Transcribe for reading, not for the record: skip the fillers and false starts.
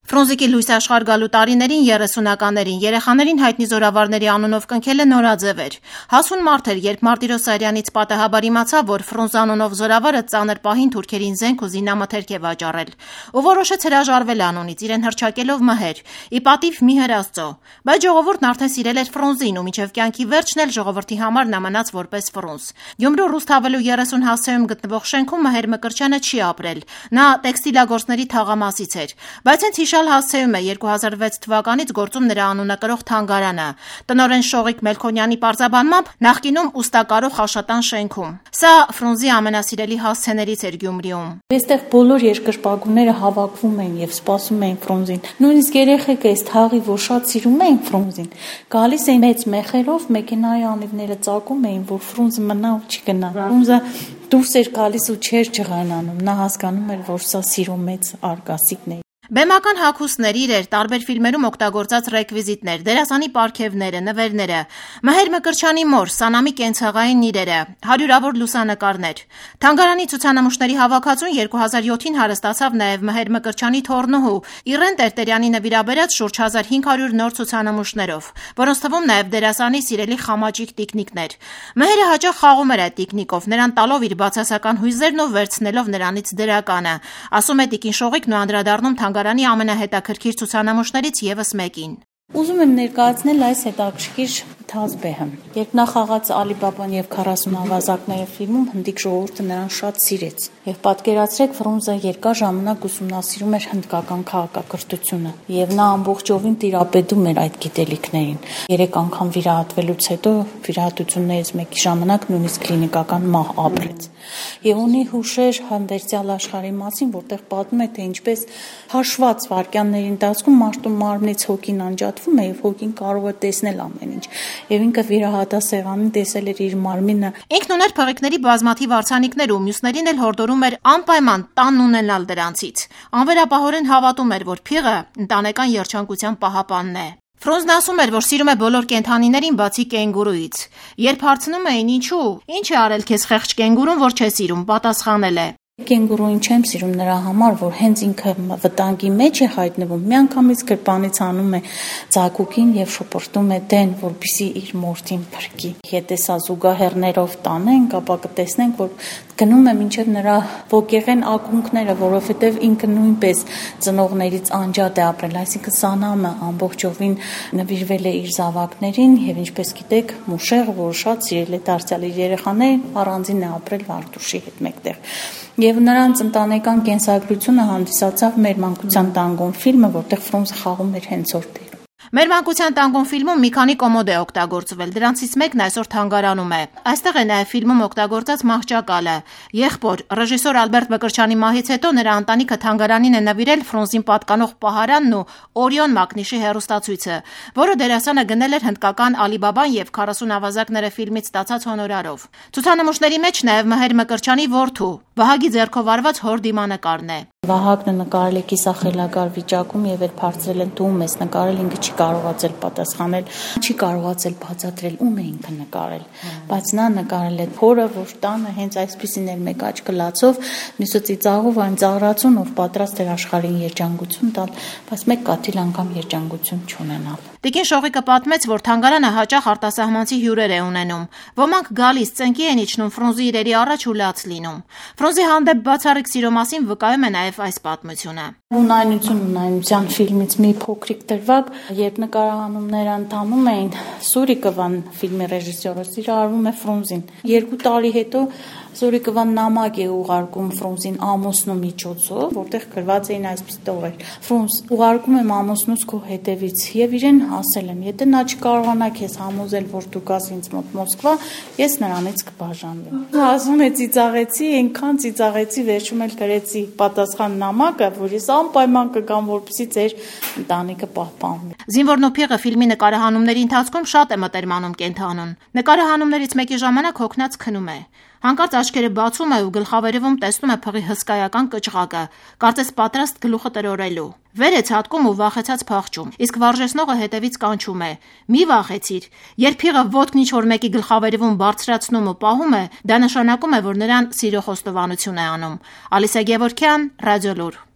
Ֆրունզիկի լույս աշխարհ գալու տարիներին 30-ականներին երեխաներին հայտնի զորավարների անունով կնքելը նորաձև էր։ Հասուն մարդ էր, երբ Մարտիրոս Սարյանից պատահաբար իմացավ, որ Ֆրունզ անունով զորավարը ծանր պահին թուրքերին զենք ու զինամթերք է վաճառել, ու որոշեց հրաժարվել անունից, իրեն հռչակելով մհեր, ի պատիվ մի հրաստծո։ Բայց ժողովուրդն արդեն սիրել էր Ֆրունզին ու մինչև կյանքի վերջն էլ ժողովրդի համար նա մնաց որպես Ֆրունզ։ Գյումրու Ռուսթավելու 30 հասցեում գտնվող շենքում Մհեր Մկրտչյանը չի ապրել։ Նա տեքստիլագործների թաղամասից էր, բայց հենց հիշալ հասցեում է 2006 թվականից գործում նրա անունը կրող թանգարանը։ Տնօրեն Շողիկ Մելքոնյանի պարզաբանմամբ նախկինում ուստակարող Աշատան շենքում։ Սա Ֆրունզի ամենասիրելի հասցեներից էր Գյումրիում։ Այստեղ բոլոր երկրպագուները հավաքվում էին եւ սպասում էին Ֆրունզին։ Նույնիսկ երեխեքը այս թաղի, որ շատ սիրում էին Ֆրունզին, գալիս էին մեծ մեխերով, մեքենայի անիվները ծակում էին, որ Ֆրունզը մնա ու չգնա։ Ֆրունզը դուրս էր գալիս ու չէր ջղայնանում։ Նա հասկանում էր, որ սա սիրո մեծ արգասիքն է։ Բեմական հագուստներ, իրեր, տարբեր ֆիլմերում օգտագործած ռեկվիզիտներ, դերասանի պարգևները, նվերները, Մհեր Մկրտչյանի մոր, Սանամի կենցաղային իրերը, հարյուրավոր լուսանկարներ։ Թանգարանի ցուցանմուշների հավաքածուն 2007-ին հարստացավ նաև Մհեր Մկրտչյանի թոռնուհու Իրեն Տերտերյանի նվիրաբերած շուրջ 1500 նոր ցուցանմուշներով, որոնց թվում նաև դերասանի սիրելի խամաճիկ տիկնիկներ։ Մհերը հաճախ խաղում էր այդ տիկնիկով, նրան տալով իր բացասական հույզերն ու վերցնելով նրանից դրականը, ասում է տիկին Շողիկն ու անդրադառնում թանգարանի ամենահետաքրքիր ցուցանմուշներից եւս մեկին։ Ուզում եմ ներկայացնել այս հետաքրքիր թազբեհը։ Երբ նա խաղաց Ալի Բաբան եւ 40 ավազակները ֆիլմում, հնդիկ ժողովուրդը նրան շատ սիրեց։ Եվ պատկերացրեք, Ֆրունզը երկար ժամանակ ուսումնասիրում էր հնդկական քաղաքակրթությունը, եւ նա ամբողջովին տիրապետում էր այդ գիտելիքներին։ 3 անգամ վիրահատվելուց հետո վիրահատություններից մեկի ժամանակ նույնիսկ կլինիկական մահ ապրեց։ Եվ ունի հուշեր հանդերձյալ աշխարհի մասին, որտեղ պատմում է, թե ինչպես հաշված վայրկյանների ընթացքում մարդու մարմնից հոգին անջատվում է եւ հոգին կարող է տեսնել ամեն ինչ։ Եվ ինքը վիրահատասեղանին տեսել էր իր մարմինը։ Ինքն ուներ փղիկների բազմաթիվ արձանիկներ ու մյուսներին էլ հորդորում էր անպայման տանն ունենալ դրանցից։ Անվերապահորեն հավատում էր, որ փիղը ընտանեկան երջանկության պահապանն է։ Ֆրունզն ասում էր, որ սիրում է բոլոր կենդանիներին բացի կենգուրուից։ Երբ հարցնում էին ինչու, ինչ է արել քեզ խեղճ կենգուրուն, որ չէ սիրում, պատասխանել է. Կենգուրուին չեմ սիրում նրա համար, որ հենց ինքը վտանգի մեջ է հայտնվում, միանգամից գրպանից հանում է ծակուկին եւ շպրտում է դեն, որպեսզի իր մորթին փրկի։ Եթե սա զուգահեռներով տանենք, ապա կտեսնենք, որ գնում է մինչև նրա ոգեղեն ակունքները, որովհետեւ ինքը նույնպես ծնողներից անջատ է ապրել, այսինքն Սանամը ամբողջովին նվիրվել է իր զավակներին եւ ինչպես գիտեք, Մուշեղը, որ շատ սիրել է դարձյալ իր երեխաներին, առանձին է ապրել Վարդուշի հետ մեկտեղ։ Եվ նրանց ընտանեկան կենսագրությունը հանդիսացավ Մեր մանկության տանգոն ֆիլմը, որտեղ Ֆրունզը խաղում էր հենց որ դեր։ Մեր մանկության տանգոն ֆիլմում մի քանի կոմոդ է օգտագործվել, դրանցից մեկն այսօր թանգարանում է։ Այստեղ է նաև ֆիլմում օգտագործած մահճակալը։ Եղբոր ռեժիսոր Ալբերտ Մկրտչյանի մահից հետո նրա ընտանիքը թանգարանին է նվիրել Ֆրունզին պատկանող պահարանն ու Օրիոն Մակնիշի հեռուստացույցը, որը դերասանը գնել էր հնդկական Ալի Բաբան եւ 40 ավազակները ֆիլմից ստացած հոնորարով։ Ցուցանմուշների մեջ նաև Մհեր Մկրտչյանի որդու Վահագի ձեռքով արված հոր դիմանկարն է։ Վահագնը նկարել է կիսախելագար վիճակում եւ երբ հարցրել են դու ում ես նկարել, ինքը չի կարողացել պատասխանել, չի կարողացել բացատրել ում է ինքը նկարել, բայց նա նկարել է փորը, որ տանը հենց այսպեսին էր մեկ աչքը լացով, մյուսը ծիծաղով այն ծաղրացուն, ով պատրաստ էր աշխարհին երջանկություն տալ, բայց մեկ կաթիլ անգամ երջանկություն չունենալ։ Տիկին Շողիկը պատմեց, որ թանգարանը հաճախ արտասահմանցի հյուրեր է ունենում։ Ոմանք գալիս ծնկի են իջնում Ֆրունզի իրերի առաջ ու լաց լինում։ Ֆրունզի հանդեպ բացառիկ սիրո մասին վկայում է նաև այս պատմությունը։ Ունայնության ֆիլմից մի փոքրիկ դրվագ, երբ նկարահանումները ընթանում էին, Սուրիկովան ֆիլմի ռեժիսորը սիրահարվում է Ֆրունզին։ 2 տարի հետո Սուրիկովան նամակ է ուղարկում Ֆրունզին ամուսնու միջոցով, որտեղ գրված էին այսպես տողեր. Ֆրունզ, ուղարկում եմ ամուսնուս քո հետևից եւ իրեն ասել եմ, եթե նա չկարողանա քեզ համոզել, որ դու գաս ինձ մոտ Մոսկվա, ես նրանից կբաժանվեմ։ Ասում է ծիծաղեցի, այնքան ծիծաղեցի, վերջում էլ գրեցի պատասխան նամակը, որ ես անպայման կգամ, որպեսզի ձեր ընտանիքը պահպանվի։ Զինվորն ու փիղը ֆիլմի նկարահանումների ընթացքում շատ է մտերմանում կենթանուն։ Նկարահանումներից մեկի ժամանակ հոգնած քնում է։ Հանկարծ աչքերը բացում է ու գլխավերևում տեսնում է փղի հսկայական կճղակը, կարծես պատրաստ գլուխը տրորելու։ Վեր է ցատկում ու վախեցած փախչում, իսկ վարժեցնողը հետևից կանչում է. «Մի վախեցիր»։ Երբ փիղը ոտքն ինչ-որ մեկի գլխավերևում բարձրացնում ու պահում է, դա նշանակում է, որ նրան սիրո խոստովանություն է անում։ Ալիսա Գևորգյան, Ռադիոլուր։